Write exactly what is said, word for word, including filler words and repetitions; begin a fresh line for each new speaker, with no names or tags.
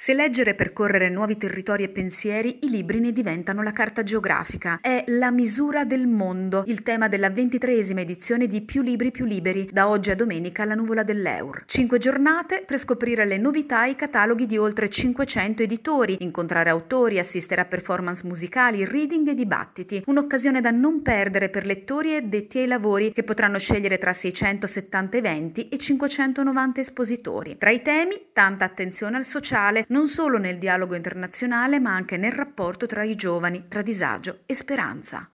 Se leggere e percorrere nuovi territori e pensieri, i libri ne diventano la carta geografica. È la misura del mondo, il tema della ventitreesima edizione di Più libri più liberi, da oggi a domenica alla Nuvola dell'Eur. Cinque giornate per scoprire le novità e i cataloghi di oltre cinquecento editori, incontrare autori, assistere a performance musicali, reading e dibattiti. Un'occasione da non perdere per lettori e addetti ai lavori che potranno scegliere tra seicentosettanta eventi e cinquecentonovanta espositori. Tra i temi, tanta attenzione al sociale, non solo nel dialogo internazionale ma anche nel rapporto tra i giovani, tra disagio e speranza.